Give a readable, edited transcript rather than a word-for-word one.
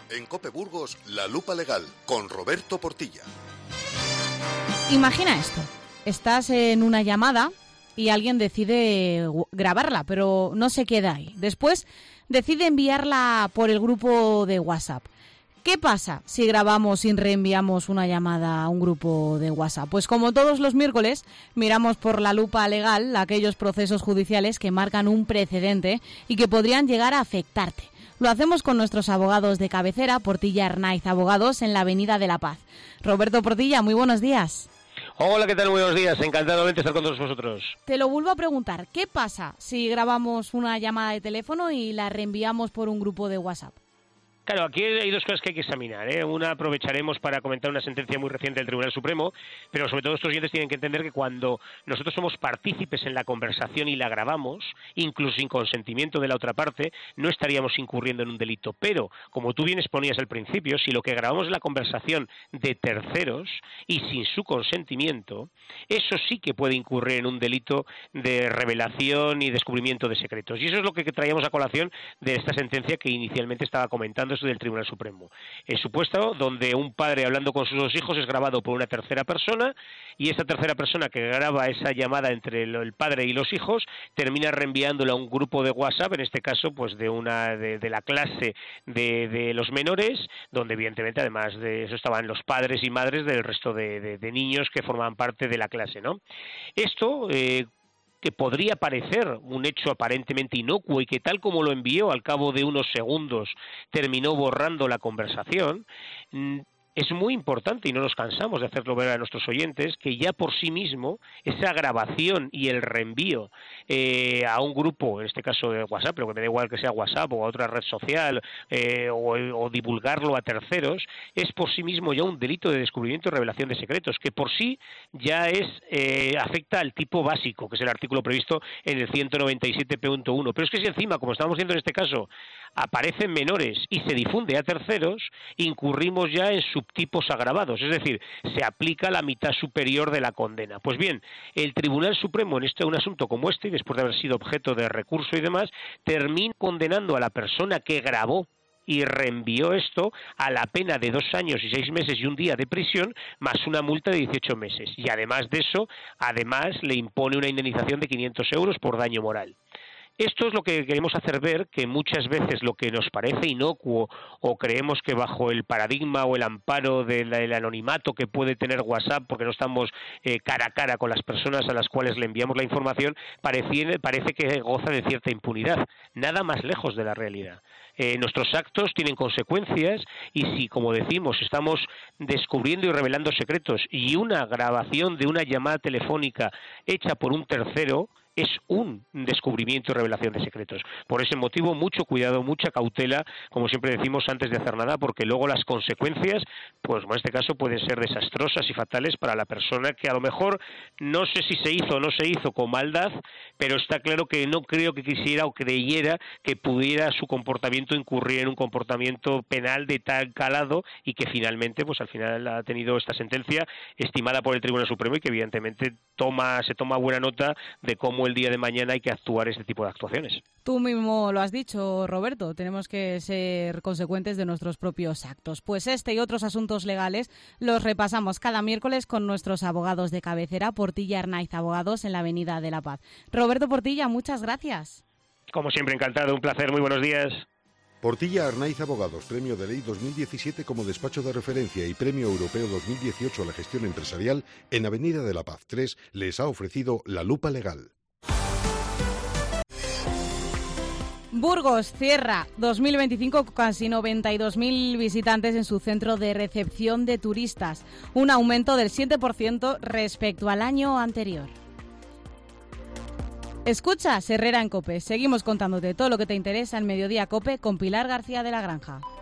En COPE Burgos, La Lupa Legal, con Roberto Portilla. Imagina esto. Estás en una llamada y alguien decide grabarla, pero no se queda ahí. Después decide enviarla por el grupo de WhatsApp. ¿Qué pasa si grabamos y reenviamos una llamada a un grupo de WhatsApp? Pues como todos los miércoles, miramos por la lupa legal aquellos procesos judiciales que marcan un precedente y que podrían llegar a afectarte. Lo hacemos con nuestros abogados de cabecera, Portilla Arnaiz Abogados, en la Avenida de la Paz. Roberto Portilla, muy buenos días. Hola, ¿qué tal? Muy buenos días. Encantado de estar con todos vosotros. Te lo vuelvo a preguntar. ¿Qué pasa si grabamos una llamada de teléfono y la reenviamos por un grupo de WhatsApp? Claro, aquí hay dos cosas que hay que examinar, ¿eh? Una, aprovecharemos para comentar una sentencia muy reciente del Tribunal Supremo, pero sobre todo estos oyentes tienen que entender que cuando nosotros somos partícipes en la conversación y la grabamos, incluso sin consentimiento de la otra parte, no estaríamos incurriendo en un delito. Pero, como tú bien exponías al principio, si lo que grabamos es la conversación de terceros y sin su consentimiento, eso sí que puede incurrir en un delito de revelación y descubrimiento de secretos. Y eso es lo que traíamos a colación de esta sentencia que inicialmente estaba comentando del Tribunal Supremo. El supuesto donde un padre hablando con sus dos hijos es grabado por una tercera persona y esa tercera persona que graba esa llamada entre el padre y los hijos termina reenviándola a un grupo de WhatsApp, en este caso pues de la clase de los menores, donde evidentemente además de eso estaban los padres y madres del resto de niños que formaban parte de la clase, ¿no? Esto que podría parecer un hecho aparentemente inocuo y que tal como lo envió al cabo de unos segundos terminó borrando la conversación, es muy importante, y no nos cansamos de hacerlo ver a nuestros oyentes, que ya por sí mismo esa grabación y el reenvío a un grupo, en este caso de WhatsApp, pero que me da igual que sea WhatsApp o a otra red social, o divulgarlo a terceros, es por sí mismo ya un delito de descubrimiento y revelación de secretos, que por sí ya afecta al tipo básico, que es el artículo previsto en el 197.1. Pero es que si encima, como estamos viendo en este caso, aparecen menores y se difunde a terceros, incurrimos ya en subtipos agravados, es decir, se aplica la mitad superior de la condena. Pues bien, el Tribunal Supremo en un asunto como este, y después de haber sido objeto de recurso y demás, termina condenando a la persona que grabó y reenvió esto a la pena de 2 años y 6 meses y un día de prisión, más una multa de 18 meses. Y además de eso, le impone una indemnización de 500 euros por daño moral. Esto es lo que queremos hacer ver, que muchas veces lo que nos parece inocuo o creemos que bajo el paradigma o el amparo del anonimato que puede tener WhatsApp, porque no estamos cara a cara con las personas a las cuales le enviamos la información, parece que goza de cierta impunidad. Nada más lejos de la realidad. Nuestros actos tienen consecuencias y si, como decimos, estamos descubriendo y revelando secretos y una grabación de una llamada telefónica hecha por un tercero, es un descubrimiento y revelación de secretos. Por ese motivo, mucho cuidado, mucha cautela, como siempre decimos, antes de hacer nada, porque luego las consecuencias, pues en este caso, pueden ser desastrosas y fatales para la persona que a lo mejor no sé si se hizo o no se hizo con maldad, pero está claro que no creo que quisiera o creyera que pudiera su comportamiento incurrir en un comportamiento penal de tal calado y que finalmente, pues al final ha tenido esta sentencia estimada por el Tribunal Supremo y que evidentemente se toma buena nota de cómo el día de mañana hay que actuar este tipo de actuaciones. Tú mismo lo has dicho, Roberto, tenemos que ser consecuentes de nuestros propios actos. Pues este y otros asuntos legales los repasamos cada miércoles con nuestros abogados de cabecera, Portilla Arnaiz Abogados, en la Avenida de la Paz. Roberto Portilla, muchas gracias. Como siempre, encantado, un placer, muy buenos días. Portilla Arnaiz Abogados, Premio de Ley 2017 como despacho de referencia y Premio Europeo 2018 a la gestión empresarial en Avenida de la Paz 3, les ha ofrecido La Lupa Legal. Burgos cierra 2025 con casi 92.000 visitantes en su centro de recepción de turistas, un aumento del 7% respecto al año anterior. Escucha Herrera en COPE. Seguimos contándote todo lo que te interesa en Mediodía COPE con Pilar García de la Granja.